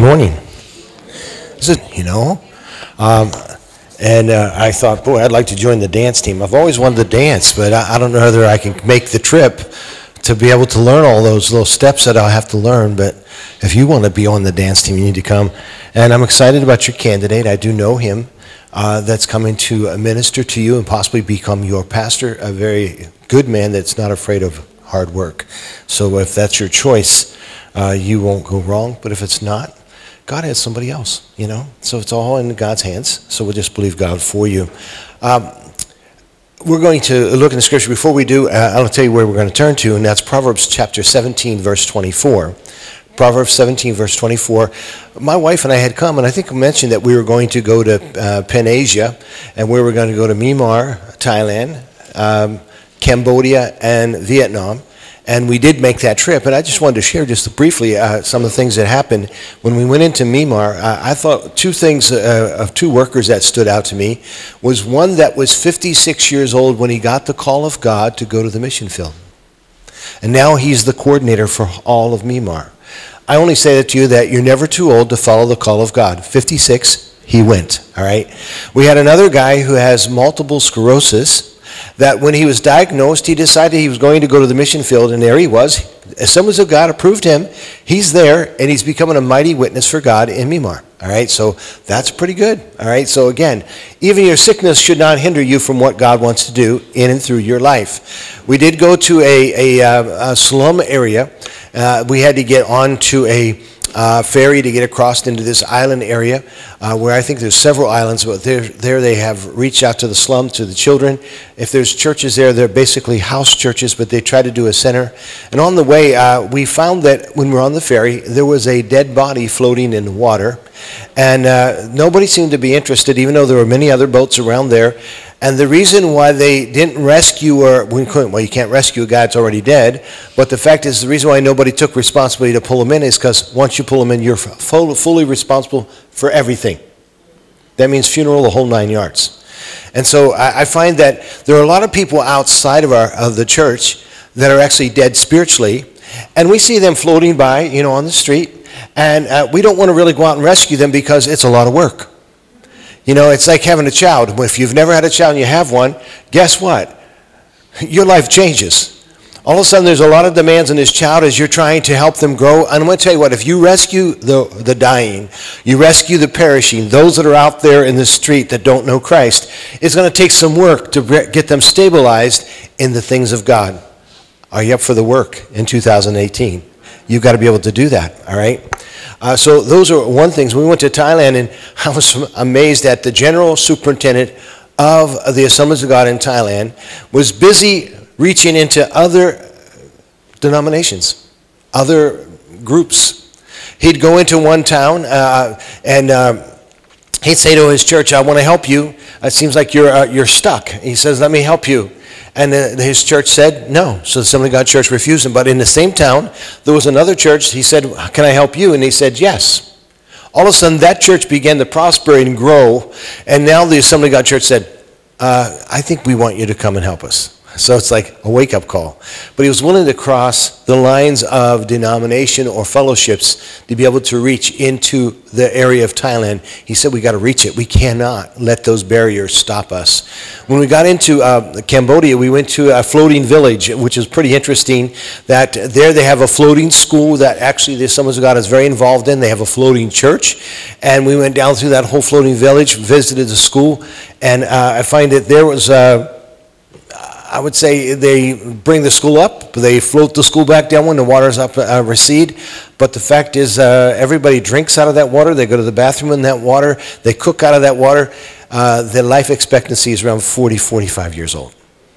Morning. Is it, and I thought, boy, I'd like to join the dance team. I've always wanted to dance, but I don't know whether I can make the trip to be able to learn all those little steps that I'll have to learn. But if you want to be on the dance team, you need to come. And I'm excited about your candidate. I do know him. That's coming to minister to you and possibly become your pastor, a very good man that's not afraid of hard work. So if that's your choice, you won't go wrong. But if it's not, God has somebody else, So it's all in God's hands. So we'll just believe God for you. We're going to look in the scripture. Before we do, I'll tell you where we're going to turn to, and that's Proverbs chapter 17, verse 24. Proverbs 17, verse 24. My wife and I had come, and I think I mentioned that we were going to go to Pan Asia, and we were going to go to Myanmar, Thailand, Cambodia, and Vietnam. And we did make that trip, and I just wanted to share just briefly some of the things that happened. When we went into Myanmar, I thought two things of two workers that stood out to me was one that was 56 years old when he got the call of God to go to the mission field. And now he's the coordinator for all of Myanmar. I only say that to you that you're never too old to follow the call of God. 56, he went, all right? We had another guy who has multiple sclerosis, that when he was diagnosed, he decided he was going to go to the mission field, and there he was. Assemblies of God approved him. He's there, and he's becoming a mighty witness for God in Myanmar. All right, so that's pretty good. All right, so again, even your sickness should not hinder you from what God wants to do in and through your life. We did go to a slum area. We had to get onto a ferry to get across into this island area where I think there's several islands, but there they have reached out to the slum, to the children. If there's churches there, they're basically house churches, but they try to do a center. And on the way, we found that when we were on the ferry, there was a dead body floating in the water, and nobody seemed to be interested, even though there were many other boats around there. And the reason why they didn't rescue, you can't rescue a guy that's already dead, but the fact is the reason why nobody took responsibility to pull him in is because once you pull him in, you're fully responsible for everything. That means funeral, the whole 9 yards. And so I find that there are a lot of people outside of the church that are actually dead spiritually, and we see them floating by, on the street, and we don't want to really go out and rescue them because it's a lot of work. It's like having a child. If you've never had a child and you have one, guess what? Your life changes. All of a sudden, there's a lot of demands on this child as you're trying to help them grow. And I'm going to tell you what, if you rescue the dying, you rescue the perishing, those that are out there in the street that don't know Christ, it's going to take some work to get them stabilized in the things of God. Are you up for the work in 2018? You've got to be able to do that, all right? So those are one thing. We went to Thailand, and I was amazed that the general superintendent of the Assemblies of God in Thailand was busy reaching into other denominations, other groups. He'd go into one town, and he'd say to his church, I want to help you. It seems like you're stuck. He says, let me help you. And his church said no. So the Assembly of God Church refused him. But in the same town, there was another church. He said, can I help you? And he said, yes. All of a sudden, that church began to prosper and grow. And now the Assembly of God Church said, I think we want you to come and help us. So it's like a wake-up call. But he was willing to cross the lines of denomination or fellowships to be able to reach into the area of Thailand. He said, we got to reach it. We cannot let those barriers stop us. When we got into Cambodia, we went to a floating village, which is pretty interesting, that there they have a floating school that actually the Assemblies of God is very involved in. They have a floating church. And we went down through that whole floating village, visited the school, and I find that there was... I would say they bring the school up, they float the school back down when the water's up recede. But the fact is everybody drinks out of that water. They go to the bathroom in that water. They cook out of that water. Their life expectancy is around 40, 45 years old.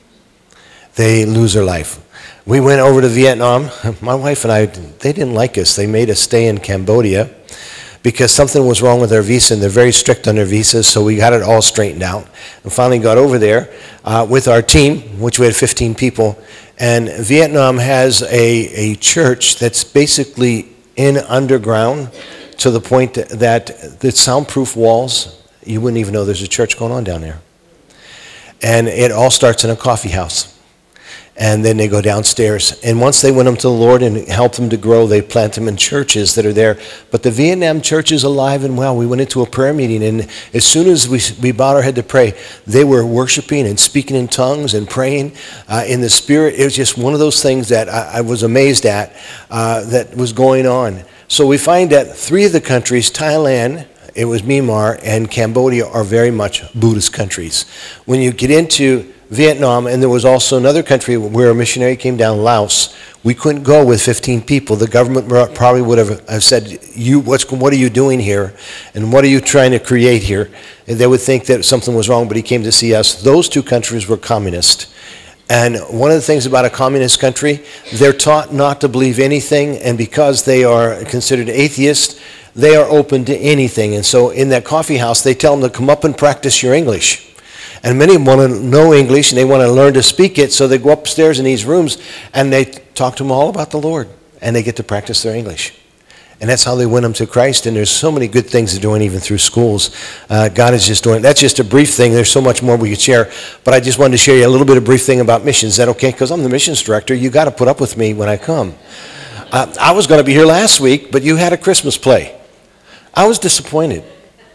They lose their life. We went over to Vietnam. My wife and I, they didn't like us. They made us stay in Cambodia because something was wrong with their visa, and they're very strict on their visas, so we got it all straightened out. And finally got over there with our team, which we had 15 people, and Vietnam has a church that's basically in underground to the point that the soundproof walls, you wouldn't even know there's a church going on down there. And it all starts in a coffee house. and then they go downstairs. And once they win them to the Lord and help them to grow, they plant them in churches that are there. But the Vietnam church is alive and well. We went into a prayer meeting, and as soon as we bowed our head to pray, they were worshiping and speaking in tongues and praying in the Spirit. It was just one of those things that I was amazed at that was going on. So we find that 3 of the countries, Thailand, it was Myanmar, and Cambodia, are very much Buddhist countries. When you get into Vietnam, and there was also another country where a missionary came down, Laos. We couldn't go with 15 people. The government probably would have said, what are you doing here? And what are you trying to create here? And they would think that something was wrong, but he came to see us. Those 2 countries were communist. And one of the things about a communist country, they're taught not to believe anything, and because they are considered atheists, they are open to anything. And so in that coffee house, they tell them to come up and practice your English. And many of them want to know English, and they want to learn to speak it, so they go upstairs in these rooms, and they talk to them all about the Lord, and they get to practice their English. And that's how they win them to Christ, and there's so many good things they're doing even through schools. God is just doing, that's just a brief thing. There's so much more we could share, but I just wanted to share you a little bit of brief thing about missions. Is that okay? Because I'm the missions director. You got to put up with me when I come. I was going to be here last week, but you had a Christmas play. I was disappointed.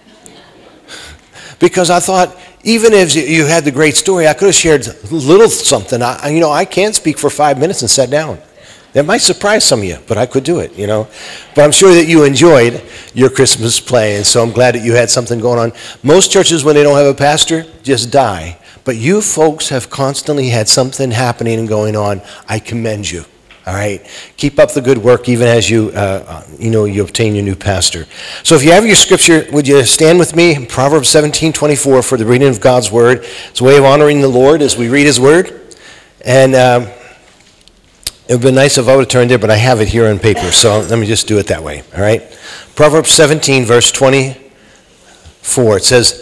Because I thought, even if you had the great story, I could have shared a little something. I can't speak for 5 minutes and sit down. That might surprise some of you, but I could do it, But I'm sure that you enjoyed your Christmas play, and so I'm glad that you had something going on. Most churches, when they don't have a pastor, just die. But you folks have constantly had something happening and going on. I commend you. All right, keep up the good work even as you obtain your new pastor. So if you have your scripture, would you stand with me? Proverbs 17:24 for the reading of God's word. It's a way of honoring the Lord as we read his word. And it would have been nice if I would have turned there, but I have it here on paper. So let me just do it that way. All right, Proverbs 17, verse 24. It says,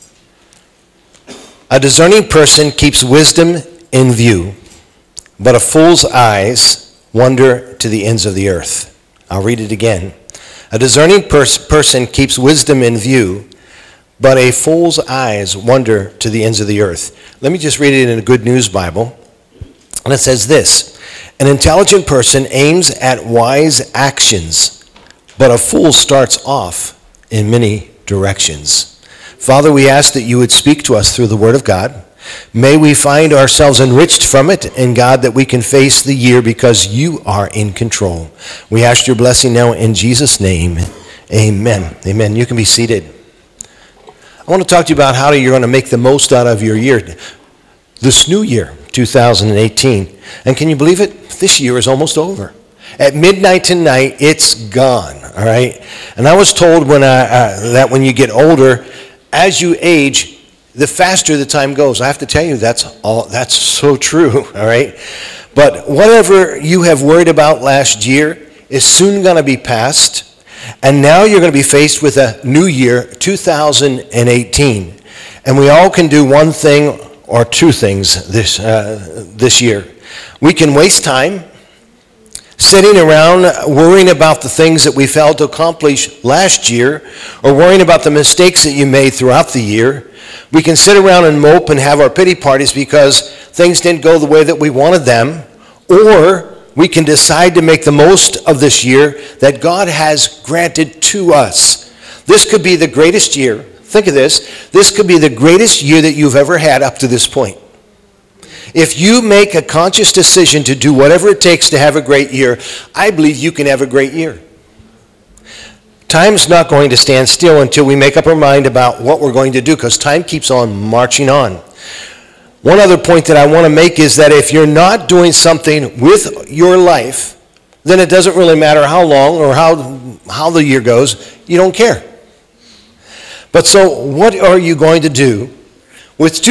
"A discerning person keeps wisdom in view, but a fool's eyes wander to the ends of the earth." I'll read it again. "A discerning person keeps wisdom in view, but a fool's eyes wander to the ends of the earth." Let me just read it in a Good News Bible. And it says this: "An intelligent person aims at wise actions, but a fool starts off in many directions." Father, we ask that you would speak to us through the Word of God. May we find ourselves enriched from it, and God, that we can face the year because you are in control. We ask your blessing now in Jesus' name. Amen. Amen. You can be seated. I want to talk to you about how you're going to make the most out of your year, this new year, 2018. And can you believe it? This year is almost over. At midnight tonight, it's gone, all right? And I was told that when you get older, as you age, the faster the time goes. I have to tell you, that's so true, all right? But whatever you have worried about last year is soon going to be past, and now you're going to be faced with a new year, 2018. And we all can do one thing or two things this year. We can waste time sitting around worrying about the things that we failed to accomplish last year, or worrying about the mistakes that you made throughout the year. We can sit around and mope and have our pity parties because things didn't go the way that we wanted them. Or we can decide to make the most of this year that God has granted to us. This could be the greatest year. Think of this. This could be the greatest year that you've ever had up to this point. If you make a conscious decision to do whatever it takes to have a great year, I believe you can have a great year. Time's not going to stand still until we make up our mind about what we're going to do, because time keeps on marching on. One other point that I want to make is that if you're not doing something with your life, then it doesn't really matter how long or how the year goes. You don't care. But so what are you going to do with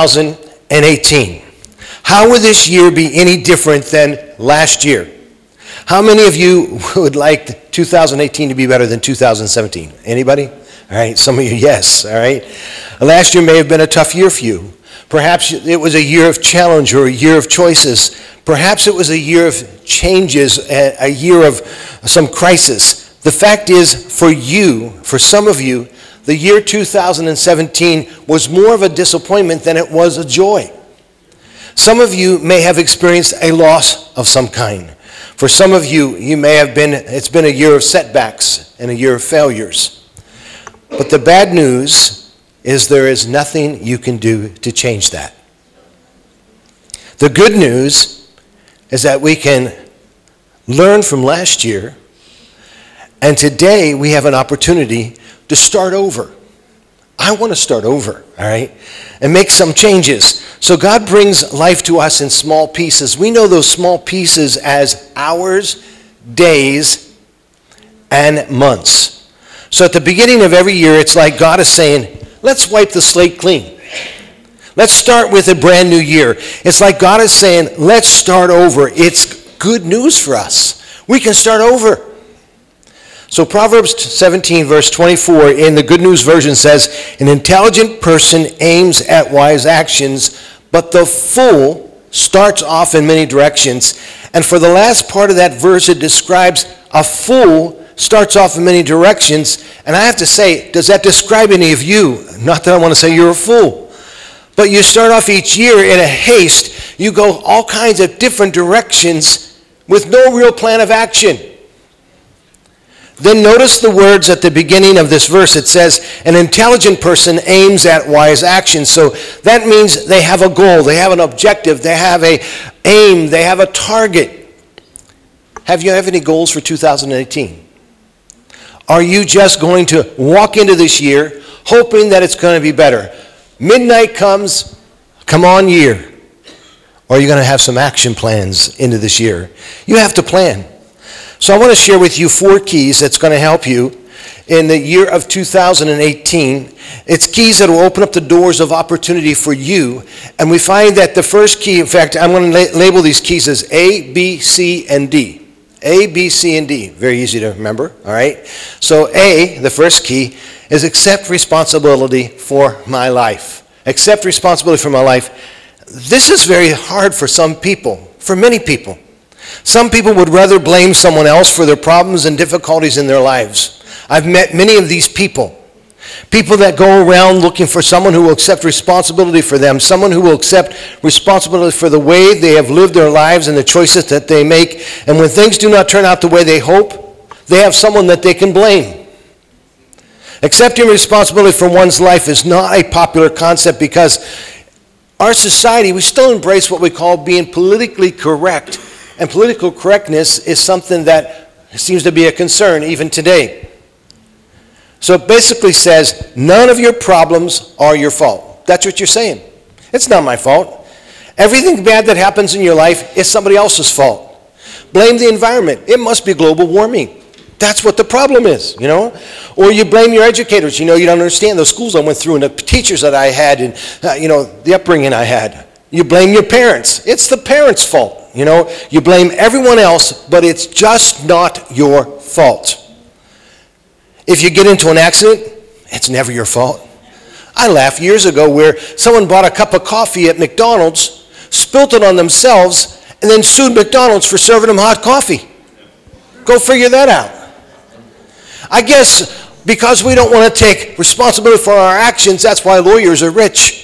2018? How will this year be any different than last year? How many of you would like 2018 to be better than 2017? Anybody? All right, some of you, yes, all right. Last year may have been a tough year for you. Perhaps it was a year of challenge or a year of choices. Perhaps it was a year of changes, a year of some crisis. The fact is, for some of you, the year 2017 was more of a disappointment than it was a joy. Some of you may have experienced a loss of some kind. For some of you, it's been a year of setbacks and a year of failures. But the bad news is there is nothing you can do to change that. The good news is that we can learn from last year, and today we have an opportunity to start over. I want to start over, all right, and make some changes. So God brings life to us in small pieces. We know those small pieces as hours, days, and months. So at the beginning of every year, it's like God is saying, let's wipe the slate clean. Let's start with a brand new year. It's like God is saying, let's start over. It's good news for us. We can start over. So Proverbs 17, verse 24 in the Good News Version says, an intelligent person aims at wise actions, but the fool starts off in many directions. And for the last part of that verse, it describes a fool starts off in many directions. And I have to say, does that describe any of you? Not that I want to say you're a fool. But you start off each year in a haste. You go all kinds of different directions with no real plan of action. Then notice the words at the beginning of this verse. It says, an intelligent person aims at wise actions. So that means they have a goal, they have an objective, they have an aim, they have a target. Have you any goals for 2018? Are you just going to walk into this year hoping that it's going to be better? Midnight comes, come on year. Or are you going to have some action plans into this year? You have to plan. So I want to share with you 4 keys that's going to help you in the year of 2018. It's keys that will open up the doors of opportunity for you. And we find that the first key, in fact, I'm going to label these keys as A, B, C, and D. A, B, C, and D. Very easy to remember, all right? So A, the first key, is accept responsibility for my life. Accept responsibility for my life. This is very hard for some people, for many people. Some people would rather blame someone else for their problems and difficulties in their lives. I've met many of these people. People that go around looking for someone who will accept responsibility for them, someone who will accept responsibility for the way they have lived their lives and the choices that they make. And when things do not turn out the way they hope, they have someone that they can blame. Accepting responsibility for one's life is not a popular concept because our society, we still embrace what we call being politically correct. And political correctness is something that seems to be a concern even today. So it basically says, none of your problems are your fault. That's what you're saying. It's not my fault. Everything bad that happens in your life is somebody else's fault. Blame the environment. It must be global warming. That's what the problem is, you know. Or you blame your educators. You know, you don't understand the schools I went through and the teachers that I had and, the upbringing I had. You blame your parents. It's the parents' fault. You know, you blame everyone else, but it's just not your fault. If you get into an accident, it's never your fault. I laughed years ago where someone bought a cup of coffee at McDonald's, spilt it on themselves, and then sued McDonald's for serving them hot coffee. Go figure that out. I guess because we don't want to take responsibility for our actions, that's why lawyers are rich.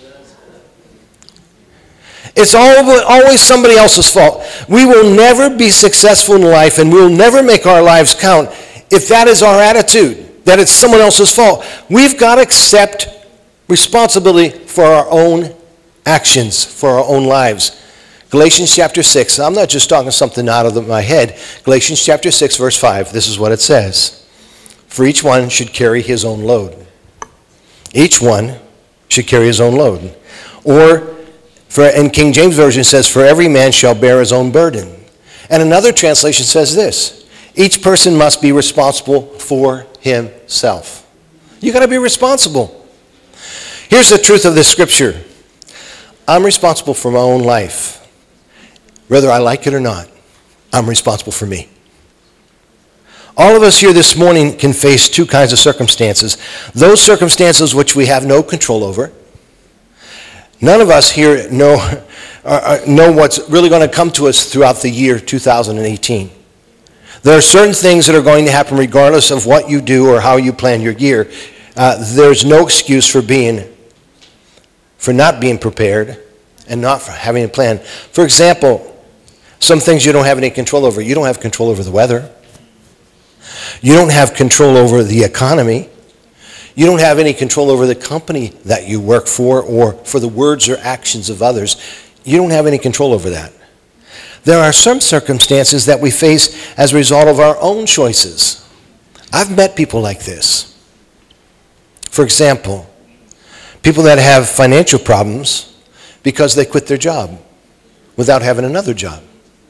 It's always somebody else's fault. We will never be successful in life and we'll never make our lives count if that is our attitude, that it's someone else's fault. We've got to accept responsibility for our own actions, for our own lives. Galatians chapter 6, I'm not just talking something out of my head. Galatians chapter 6, verse 5, this is what it says. For each one should carry his own load. Each one should carry his own load. Or, in King James Version, it says, for every man shall bear his own burden. And another translation says this, each person must be responsible for himself. You got to be responsible. Here's the truth of this scripture. I'm responsible for my own life. Whether I like it or not, I'm responsible for me. All of us here this morning can face 2 kinds of circumstances. Those circumstances which we have no control over. None of us here know what's really going to come to us throughout the year 2018. There are certain things that are going to happen regardless of what you do or how you plan your year. There's no excuse for not being prepared and not for having a plan. For example, some things you don't have any control over. You don't have control over the weather. You don't have control over the economy. You don't have any control over the company that you work for or for the words or actions of others. You don't have any control over that. There are some circumstances that we face as a result of our own choices. I've met people like this. For example, people that have financial problems because they quit their job without having another job.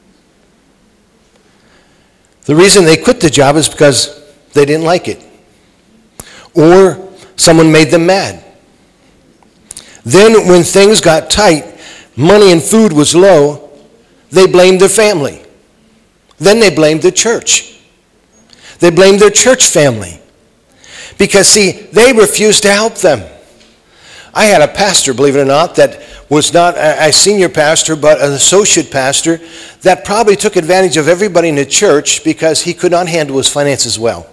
The reason they quit the job is because they didn't like it. Or someone made them mad. Then when things got tight, money and food was low, they blamed their family. Then they blamed the church. They blamed their church family. Because, see, they refused to help them. I had a pastor, believe it or not, that was not a senior pastor, but an associate pastor that probably took advantage of everybody in the church because he could not handle his finances well.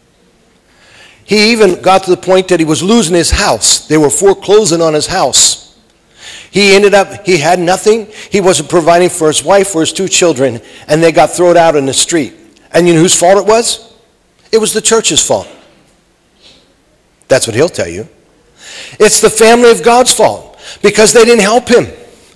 He even got to the point that he was losing his house. They were foreclosing on his house. He had nothing. He wasn't providing for his wife or his 2 children, and they got thrown out in the street. And you know whose fault it was? It was the church's fault. That's what he'll tell you. It's the family of God's fault because they didn't help him.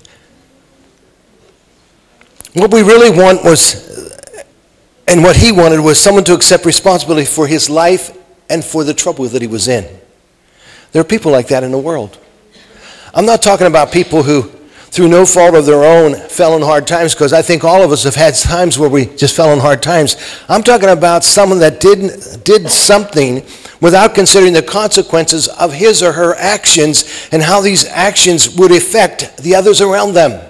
What we really want was, and what he wanted was someone to accept responsibility for his life and for the trouble that he was in. There are people like that in the world. I'm not talking about people who, through no fault of their own, fell in hard times, because I think all of us have had times where we just fell in hard times. I'm talking about someone that did something without considering the consequences of his or her actions and how these actions would affect the others around them.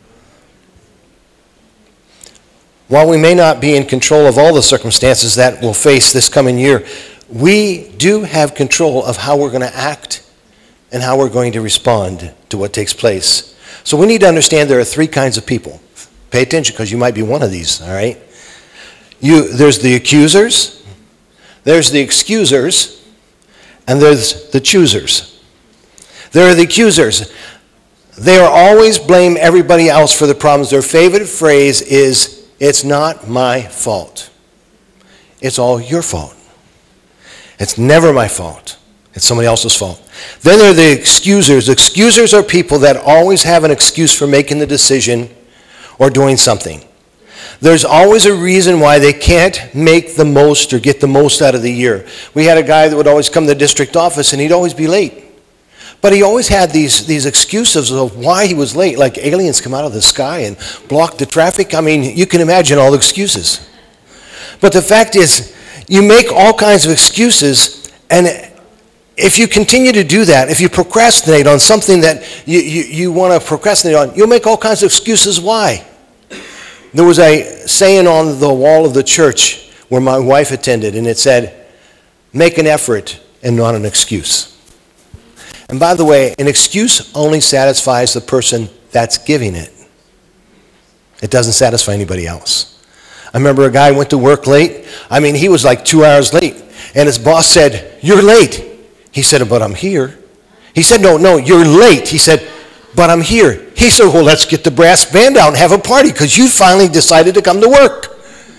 While we may not be in control of all the circumstances that we'll face this coming year, we do have control of how we're going to act and how we're going to respond to what takes place. So we need to understand there are 3 kinds of people. Pay attention, because you might be one of these, all right? There's the accusers, there's the excusers, and there's the choosers. There are the accusers. They are always blame everybody else for the problems. Their favorite phrase is, "It's not my fault. It's all your fault. It's never my fault. It's somebody else's fault." Then there are the excusers. Excusers are people that always have an excuse for making the decision or doing something. There's always a reason why they can't make the most or get the most out of the year. We had a guy that would always come to the district office and he'd always be late. But he always had these excuses of why he was late, like aliens come out of the sky and block the traffic. I mean, you can imagine all the excuses. But the fact is, you make all kinds of excuses, and if you continue to do that, if you procrastinate on something that you want to procrastinate on, you'll make all kinds of excuses why. There was a saying on the wall of the church where my wife attended, and it said, "Make an effort and not an excuse." And by the way, an excuse only satisfies the person that's giving it. It doesn't satisfy anybody else. I remember a guy went to work late. I mean, he was like 2 hours late. And his boss said, "You're late." He said, "But I'm here." He said, No, you're late." He said, "But I'm here." He said, "Well, let's get the brass band out and have a party because you finally decided to come to work."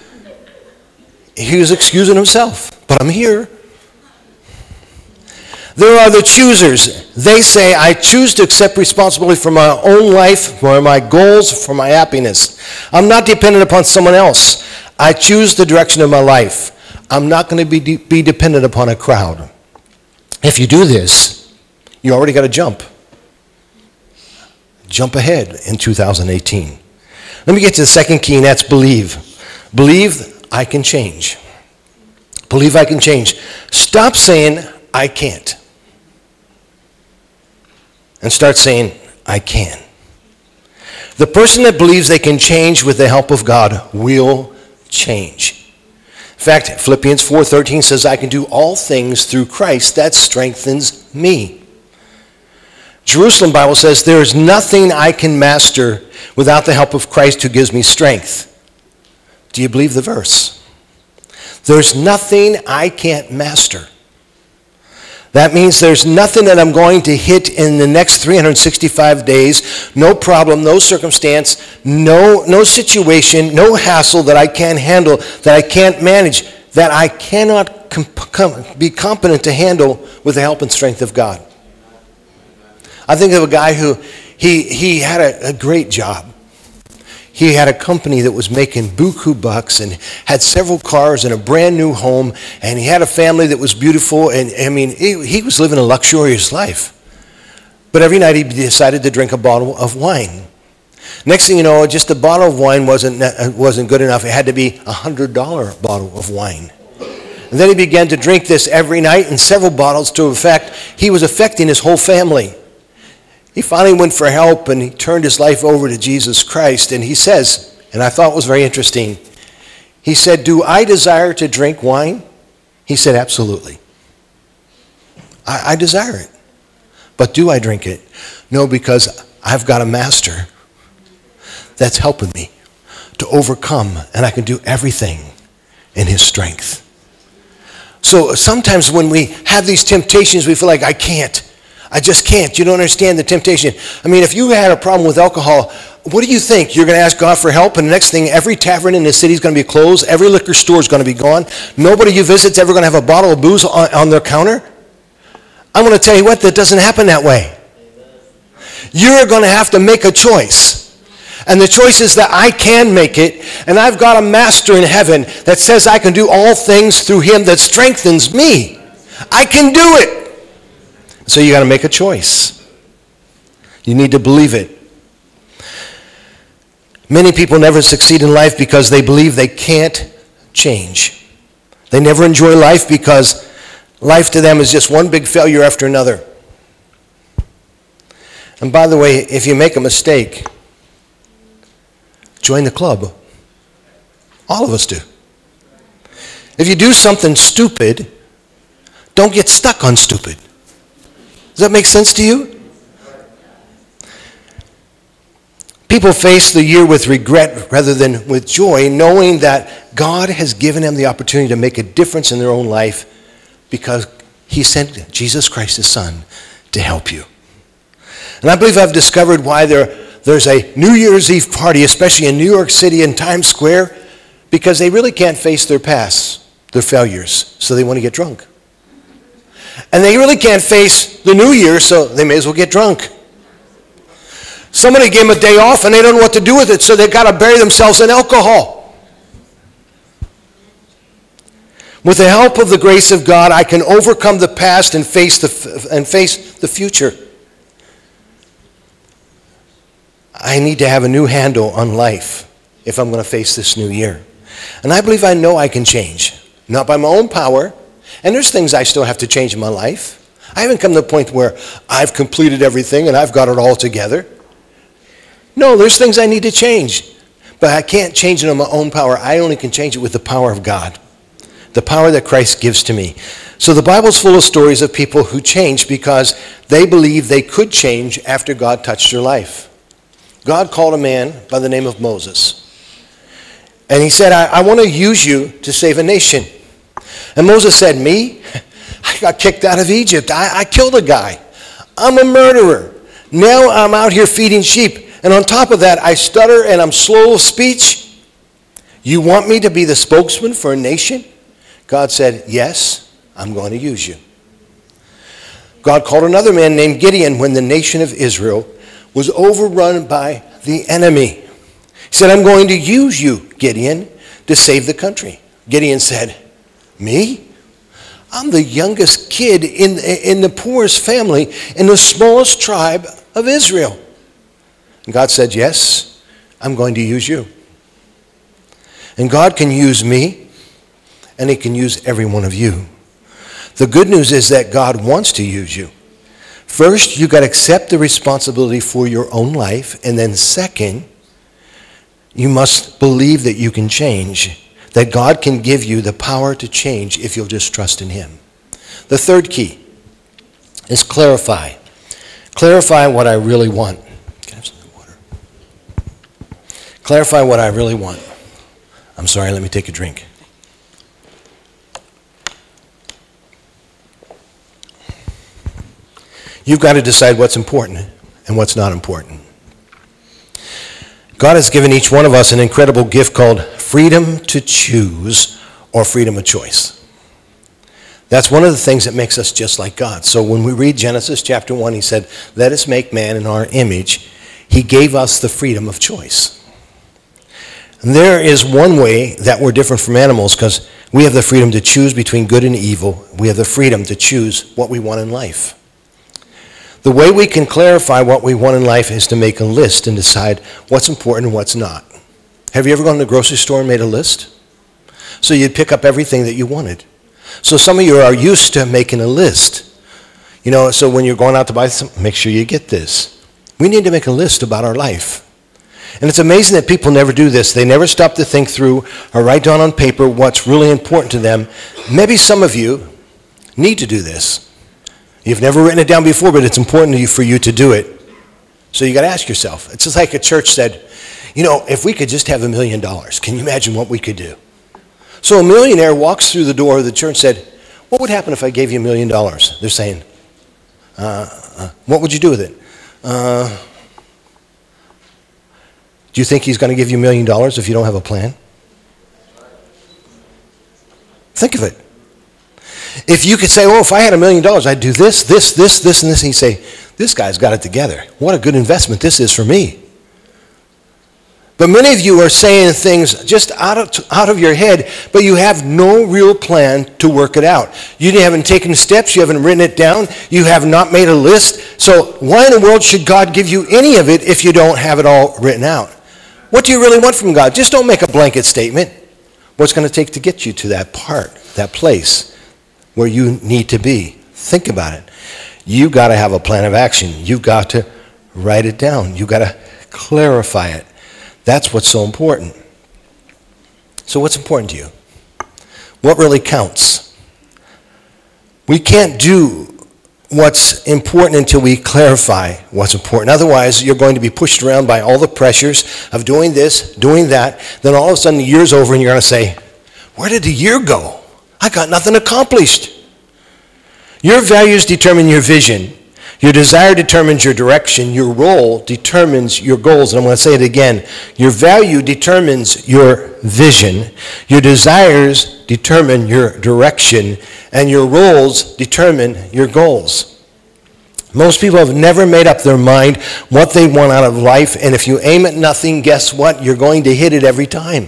He was excusing himself. "But I'm here." There are the choosers. They say, "I choose to accept responsibility for my own life, for my goals, for my happiness. I'm not dependent upon someone else. I choose the direction of my life. I'm not going to be dependent upon a crowd." If you do this, you already got to jump. Jump ahead in 2018. Let me get to the second key, and that's believe. Believe I can change. Believe I can change. Stop saying I can't. And start saying I can. The person that believes they can change with the help of God will change. In fact, Philippians 4:13 says, "I can do all things through Christ that strengthens me." Jerusalem Bible says, "There is nothing I can master without the help of Christ who gives me strength." Do you believe the verse? There's nothing I can't master. That means there's nothing that I'm going to hit in the next 365 days, no problem, no circumstance, no situation, no hassle that I can't handle, that I can't manage, that I cannot be competent to handle with the help and strength of God. I think of a guy who, he had a great job. He had a company that was making buku bucks and had several cars and a brand new home, and he had a family that was beautiful, and I mean, he was living a luxurious life. But every night he decided to drink a bottle of wine. Next thing you know, just a bottle of wine wasn't good enough. It had to be $100 bottle of wine. And then he began to drink this every night, and several bottles to effect, he was affecting his whole family. He finally went for help, and he turned his life over to Jesus Christ. And he says, and I thought it was very interesting, he said, "Do I desire to drink wine?" He said, "Absolutely. I desire it. But do I drink it? No, because I've got a master that's helping me to overcome, and I can do everything in his strength." So sometimes when we have these temptations, we feel like, I just can't. You don't understand the temptation. I mean, if you had a problem with alcohol, what do you think? You're going to ask God for help, and the next thing, every tavern in the city is going to be closed. Every liquor store is going to be gone. Nobody you visit is ever going to have a bottle of booze on their counter. I'm going to tell you what, that doesn't happen that way. You're going to have to make a choice. And the choice is that I can make it, and I've got a master in heaven that says I can do all things through him that strengthens me. I can do it. So you got to make a choice. You need to believe it. Many people never succeed in life because they believe they can't change. They never enjoy life because life to them is just one big failure after another. And by the way, if you make a mistake, join the club. All of us do. If you do something stupid, don't get stuck on stupid. Does that make sense to you? People face the year with regret rather than with joy, knowing that God has given them the opportunity to make a difference in their own life because he sent Jesus Christ, his son, to help you. And I believe I've discovered why there's a New Year's Eve party, especially in New York City in Times Square, because they really can't face their past, their failures, so they want to get drunk. And they really can't face the new year, so they may as well get drunk. Somebody gave them a day off, and they don't know what to do with it, so they've got to bury themselves in alcohol. With the help of the grace of God, I can overcome the past and face the future. I need to have a new handle on life if I'm going to face this new year. And I believe I know I can change, not by my own power. And there's things I still have to change in my life. I haven't come to the point where I've completed everything and I've got it all together. No, there's things I need to change. But I can't change it on my own power. I only can change it with the power of God. The power that Christ gives to me. So the Bible's full of stories of people who changed because they believed they could change after God touched their life. God called a man by the name of Moses. And he said, I want to use you to save a nation. And Moses said, me? I got kicked out of Egypt. I killed a guy. I'm a murderer. Now I'm out here feeding sheep. And on top of that, I stutter and I'm slow of speech. You want me to be the spokesman for a nation? God said, yes, I'm going to use you. God called another man named Gideon when the nation of Israel was overrun by the enemy. He said, I'm going to use you, Gideon, to save the country. Gideon said, me? I'm the youngest kid in the poorest family in the smallest tribe of Israel. And God said, yes, I'm going to use you. And God can use me, and he can use every one of you. The good news is that God wants to use you. First, you got to accept the responsibility for your own life, and then second, you must believe that you can change. That God can give you the power to change if you'll just trust in him. The third key is clarify. Clarify what I really want. Can I have some water? Clarify what I really want. I'm sorry, let me take a drink. You've got to decide what's important and what's not important. God has given each one of us an incredible gift called freedom to choose or freedom of choice. That's one of the things that makes us just like God. So when we read Genesis chapter 1, he said, let us make man in our image. He gave us the freedom of choice. And there is one way that we're different from animals because we have the freedom to choose between good and evil. We have the freedom to choose what we want in life. The way we can clarify what we want in life is to make a list and decide what's important and what's not. Have you ever gone to the grocery store and made a list? So you'd pick up everything that you wanted. So some of you are used to making a list. You know, so when you're going out to buy something, make sure you get this. We need to make a list about our life. And it's amazing that people never do this. They never stop to think through or write down on paper what's really important to them. Maybe some of you need to do this. You've never written it down before, but it's important for you to do it. So you got to ask yourself. It's just like a church said, you know, if we could just have $1 million, can you imagine what we could do? So a millionaire walks through the door of the church and said, what would happen if I gave you $1 million? They're saying, what would you do with it? Do you think he's going to give you $1 million if you don't have a plan? Think of it. If you could say, oh, if I had $1 million, I'd do this, and this, and he'd say, this guy's got it together. What a good investment this is for me. But many of you are saying things just out of your head, but you have no real plan to work it out. You haven't taken steps. You haven't written it down. You have not made a list. So why in the world should God give you any of it if you don't have it all written out? What do you really want from God? Just don't make a blanket statement. What's going to take to get you to that part, that place where you need to be? Think about it. You've got to have a plan of action. You've got to write it down. You've got to clarify it. That's what's so important. So what's important to you? What really counts? We can't do what's important until we clarify what's important. Otherwise, you're going to be pushed around by all the pressures of doing this, doing that. Then all of a sudden the year's over and you're going to say, where did the year go? I got nothing accomplished. Your values determine your vision. Your desire determines your direction. Your role determines your goals. And I'm going to say it again. Your value determines your vision. Your desires determine your direction. And your roles determine your goals. Most people have never made up their mind what they want out of life. And if you aim at nothing, guess what? You're going to hit it every time.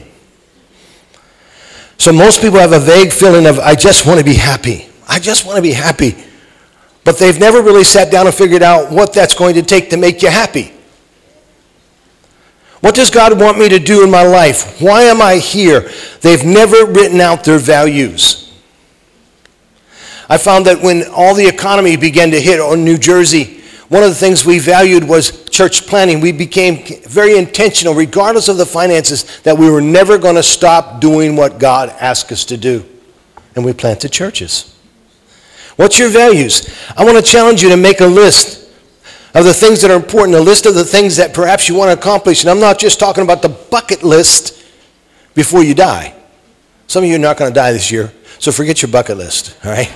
So most people have a vague feeling of, I just want to be happy. I just want to be happy. But they've never really sat down and figured out what that's going to take to make you happy. What does God want me to do in my life? Why am I here? They've never written out their values. I found that when all the economy began to hit on New Jersey, one of the things we valued was church planning. We became very intentional, regardless of the finances, that we were never going to stop doing what God asked us to do. And we planted churches. What's your values? I want to challenge you to make a list of the things that are important, a list of the things that perhaps you want to accomplish. And I'm not just talking about the bucket list before you die. Some of you are not going to die this year, so forget your bucket list, all right?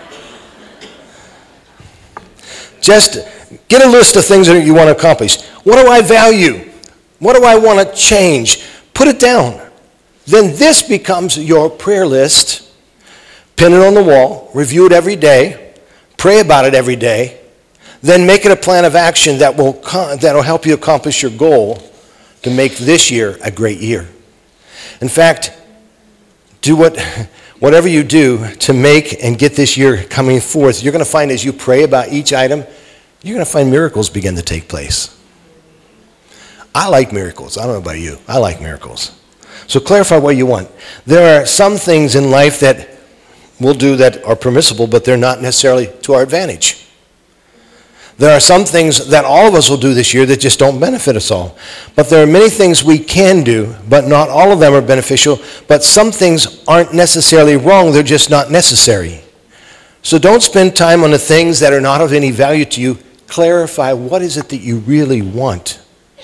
Just get a list of things that you want to accomplish. What do I value? What do I want to change? Put it down. Then this becomes your prayer list. Pin it on the wall, review it every day, pray about it every day, then make it a plan of action that'll help you accomplish your goal to make this year a great year. In fact, do whatever you do to make and get this year coming forth, you're going to find as you pray about each item, you're going to find miracles begin to take place. I like miracles. I don't know about you. I like miracles. So clarify what you want. There are some things in life that we'll do that are permissible, but they're not necessarily to our advantage. There are some things that all of us will do this year that just don't benefit us all. But there are many things we can do, but not all of them are beneficial. But some things aren't necessarily wrong, they're just not necessary. So don't spend time on the things that are not of any value to you. Clarify what is it that you really want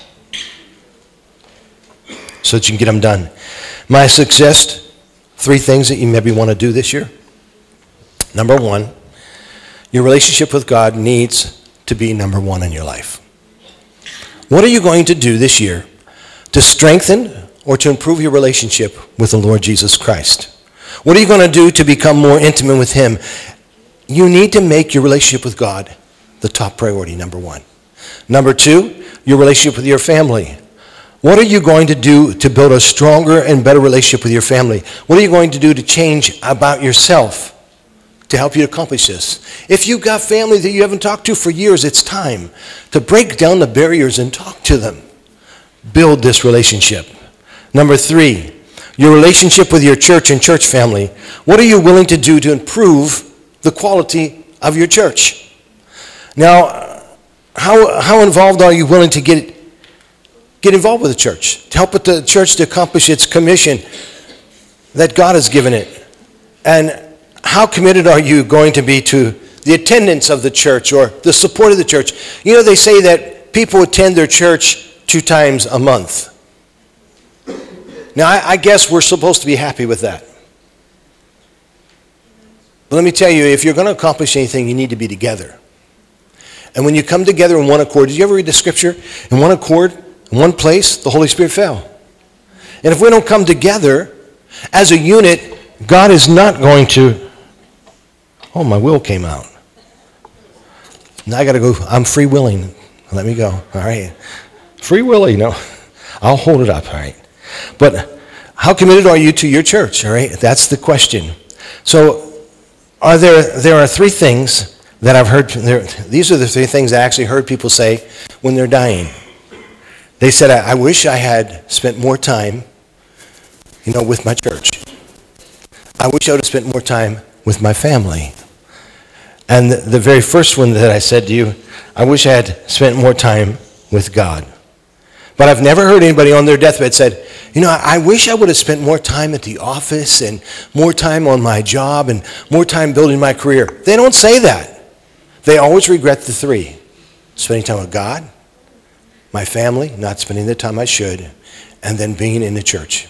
so that you can get them done. My suggest 3 things that you maybe want to do this year. Number 1, your relationship with God needs to be number one in your life? What are you going to do this year to strengthen or to improve your relationship with the Lord Jesus Christ? What are you going to do to become more intimate with him? You need to make your relationship with God the top priority, number one. Number two, your relationship with your family. What are you going to do to build a stronger and better relationship with your family? What are you going to do to change about yourself to help you accomplish this? If you've got family that you haven't talked to for years, it's time to break down the barriers and talk to them. Build this relationship. Number three, your relationship with your church and church family. What are you willing to do to improve the quality of your church? Now, how involved are you willing to get involved with the church, to help with the church to accomplish its commission that God has given it? And how committed are you going to be to the attendance of the church or the support of the church? You know, they say that people attend their church 2 times a month. Now, I guess we're supposed to be happy with that. But let me tell you, if you're going to accomplish anything, you need to be together. And when you come together in one accord, did you ever read the scripture? In one accord, in one place, the Holy Spirit fell. And if we don't come together as a unit, God is not going to... Oh, my will came out. Now I got to go. I'm free willing. Let me go. All right. Free willing. No. I'll hold it up. All right. But how committed are you to your church? All right. That's the question. So there are 3 things that I've heard. These are the 3 things I actually heard people say when they're dying. They said, I wish I had spent more time, with my church. I wish I would have spent more time with my family. And the very first one that I said to you, I wish I had spent more time with God. But I've never heard anybody on their deathbed said, I wish I would have spent more time at the office and more time on my job and more time building my career. They don't say that. They always regret the 3. Spending time with God, my family, not spending the time I should, and then being in the church.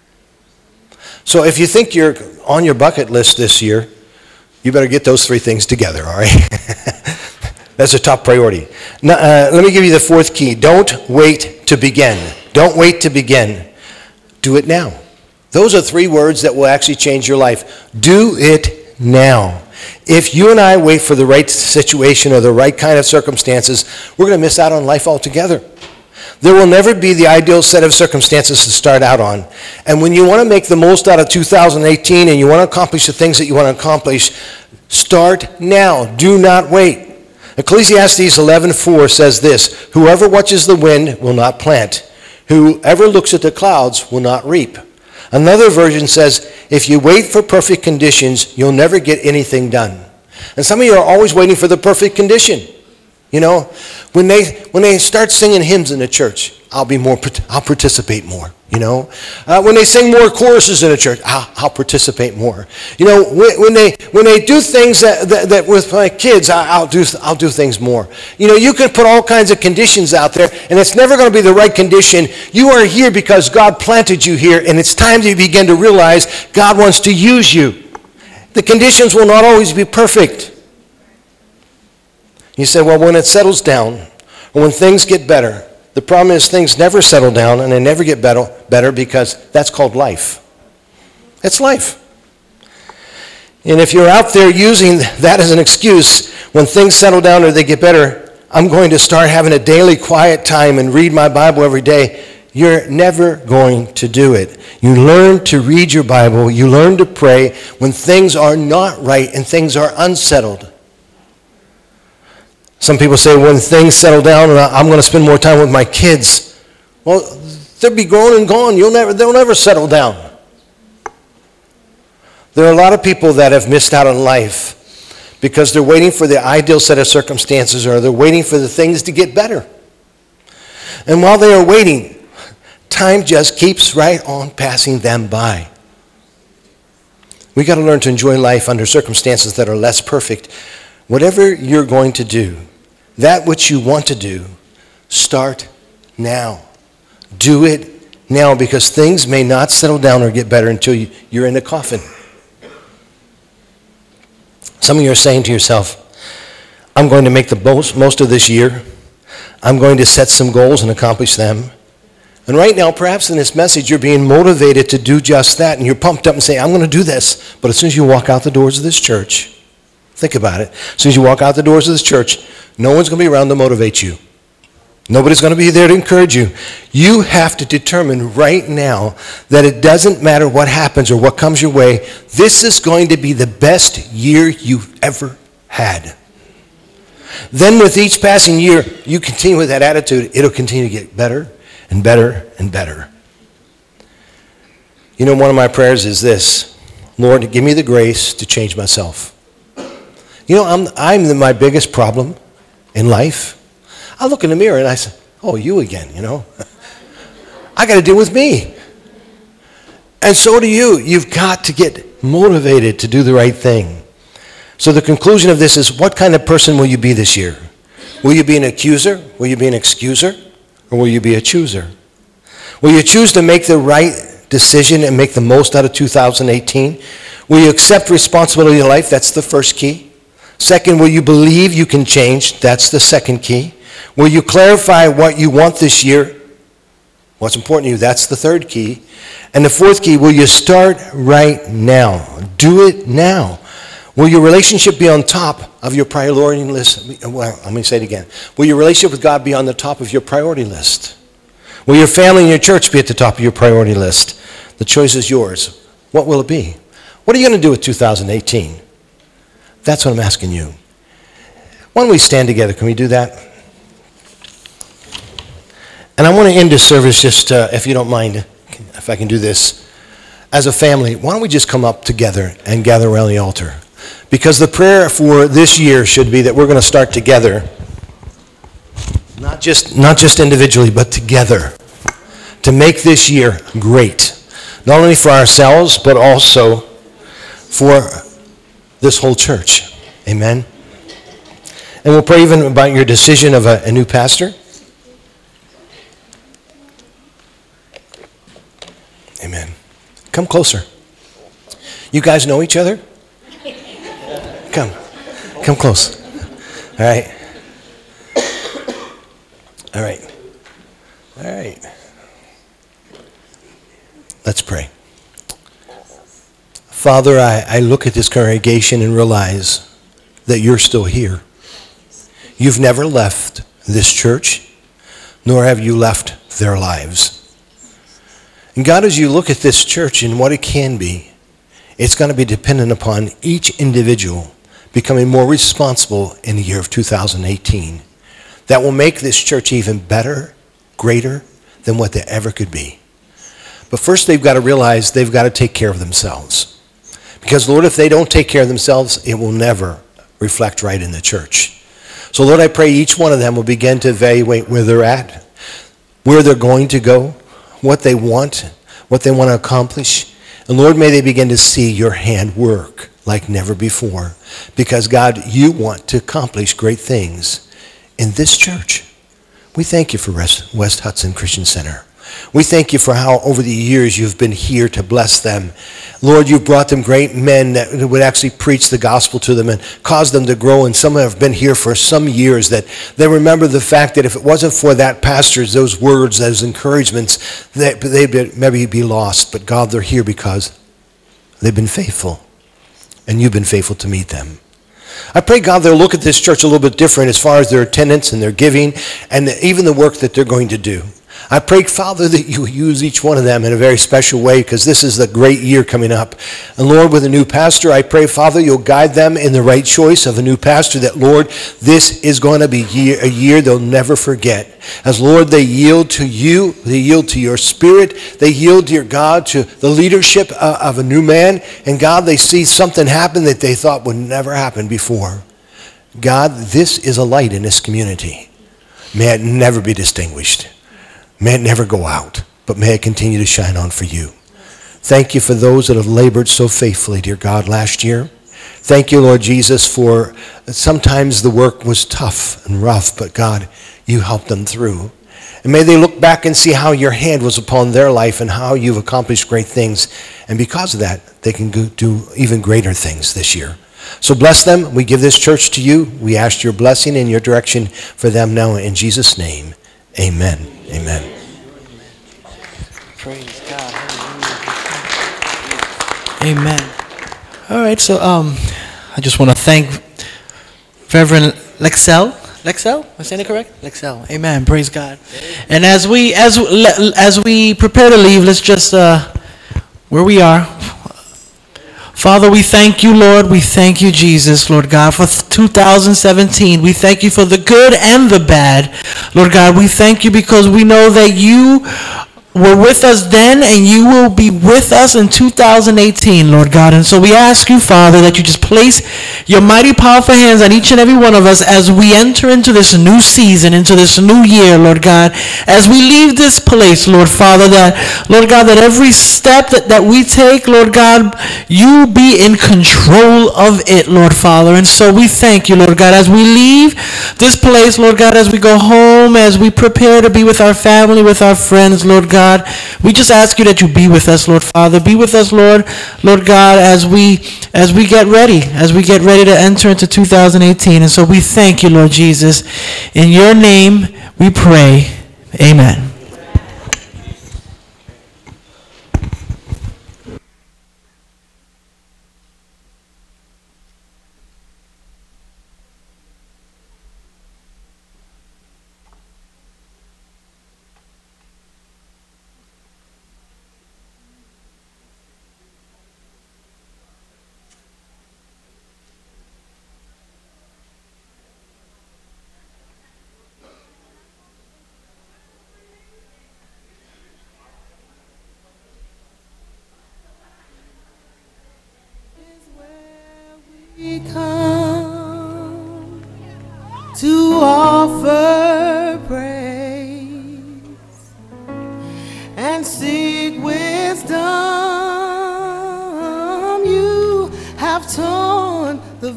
So if you think you're on your bucket list this year, you better get those 3 things together, all right? That's a top priority. Now, let me give you the 4th key. Don't wait to begin. Don't wait to begin. Do it now. Those are 3 words that will actually change your life. Do it now. If you and I wait for the right situation or the right kind of circumstances, we're going to miss out on life altogether. There will never be the ideal set of circumstances to start out on. And when you want to make the most out of 2018 and you want to accomplish the things that you want to accomplish, start now. Do not wait. Ecclesiastes 11:4 says this, whoever watches the wind will not plant. Whoever looks at the clouds will not reap. Another version says, if you wait for perfect conditions, you'll never get anything done. And some of you are always waiting for the perfect condition. When they start singing hymns in the church, I'll participate more. When they sing more choruses in a church, I'll participate more. When they do things that with my kids, I'll do things more. You can put all kinds of conditions out there, and it's never going to be the right condition. You are here because God planted you here, and it's time to begin to realize God wants to use you. The conditions will not always be perfect. You say, well, when it settles down, or when things get better, the problem is things never settle down and they never get better because that's called life. It's life. And if you're out there using that as an excuse, when things settle down or they get better, I'm going to start having a daily quiet time and read my Bible every day. You're never going to do it. You learn to read your Bible. You learn to pray when things are not right and things are unsettled. Some people say, when things settle down, I'm going to spend more time with my kids. Well, they'll be grown and gone. They'll never settle down. There are a lot of people that have missed out on life because they're waiting for the ideal set of circumstances or they're waiting for the things to get better. And while they are waiting, time just keeps right on passing them by. We got to learn to enjoy life under circumstances that are less perfect. Whatever you're going to do, that which you want to do, start now. Do it now because things may not settle down or get better until you're in the coffin. Some of you are saying to yourself, I'm going to make the most of this year. I'm going to set some goals and accomplish them. And right now, perhaps in this message, you're being motivated to do just that, and you're pumped up and say, I'm going to do this. But as soon as you walk out the doors of this church, think about it. As soon as you walk out the doors of this church, no one's going to be around to motivate you. Nobody's going to be there to encourage you. You have to determine right now that it doesn't matter what happens or what comes your way. This is going to be the best year you've ever had. Then with each passing year, you continue with that attitude, it'll continue to get better and better and better. You know, one of my prayers is this: Lord, give me the grace to change myself. You know, I'm my biggest problem in life. I look in the mirror and I say, oh, you again, you know. I got to deal with me. And so do you. You've got to get motivated to do the right thing. So the conclusion of this is, what kind of person will you be this year? Will you be an accuser? Will you be an excuser? Or will you be a chooser? Will you choose to make the right decision and make the most out of 2018? Will you accept responsibility in life? That's the first key. Second, will you believe you can change? That's the second key. Will you clarify what you want this year? What's important to you? That's the third key. And the fourth key, will you start right now? Do it now. Will your relationship be on top of your priority list? Well, let me say it again. Will your relationship with God be on the top of your priority list? Will your family and your church be at the top of your priority list? The choice is yours. What will it be? What are you going to do with 2018? That's what I'm asking you. Why don't we stand together? Can we do that? And I want to end this service just, if you don't mind, if I can do this. As a family, why don't we just come up together and gather around the altar? Because the prayer for this year should be that we're going to start together, not just individually, but together, to make this year great, not only for ourselves, but also for this whole church. Amen? And we'll pray even about your decision of a new pastor. Amen. Come closer. You guys know each other? Come close. All right. All right. Let's pray. Father, I look at this congregation and realize that you're still here. You've never left this church, nor have you left their lives. And God, as you look at this church and what it can be, it's going to be dependent upon each individual becoming more responsible in the year of 2018. That will make this church even better, greater than what they ever could be. But first they've got to realize they've got to take care of themselves. Because Lord, if they don't take care of themselves, it will never reflect right in the church. So Lord, I pray each one of them will begin to evaluate where they're at, where they're going to go, what they want to accomplish. And Lord, may they begin to see your hand work like never before. Because God, you want to accomplish great things in this church. We thank you for West Hudson Christian Center. We thank you for how over the years you've been here to bless them. Lord, you've brought them great men that would actually preach the gospel to them and cause them to grow. And some have been here for some years that they remember the fact that if it wasn't for that pastor, those words, those encouragements, they'd maybe be lost. But God, they're here because they've been faithful. And you've been faithful to meet them. I pray, God, they'll look at this church a little bit different as far as their attendance and their giving and even the work that they're going to do. I pray, Father, that you use each one of them in a very special way because this is the great year coming up. And Lord, with a new pastor, I pray, Father, you'll guide them in the right choice of a new pastor, that, Lord, this is going to be a year they'll never forget. As, Lord, they yield to you, they yield to your spirit, they yield, dear God, to the leadership of a new man. And, God, they see something happen that they thought would never happen before. God, this is a light in this community. May it never be distinguished. May it never go out, but may it continue to shine on for you. Thank you for those that have labored so faithfully, dear God, last year. Thank you, Lord Jesus, for sometimes the work was tough and rough, but God, you helped them through. And may they look back and see how your hand was upon their life and how you've accomplished great things. And because of that, they can do even greater things this year. So bless them. We give this church to you. We ask your blessing and your direction for them now in Jesus' name. Amen. Amen. Praise God. Amen. All right, so I just want to thank Reverend Lexell. Lexell? Am I saying it correct? Lexell. Amen. Praise God. And as we prepare to leave, let's just where we are. Father, we thank you, Lord. We thank you, Jesus, Lord God, for 2017. We thank you for the good and the bad. Lord God, we thank you because we know that you were with us then and you will be with us in 2018, Lord God. And so we ask you, Father, that you just place your mighty, powerful hands on each and every one of us as we enter into this new season, into this new year, Lord God. As we leave this place, Lord Father, that, Lord God, that every step that we take, Lord God, you be in control of it, Lord Father. And so we thank you, Lord God, as we leave this place, Lord God, as we go home, as we prepare to be with our family, with our friends, Lord God. We just ask you that you be with us, Lord Father. Be with us, Lord God, as we get ready to enter into 2018. And so we thank you, Lord Jesus. In your name we pray. Amen. We come to offer praise and seek wisdom. You have torn the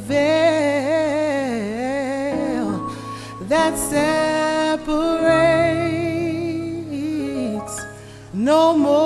veil that separates. No more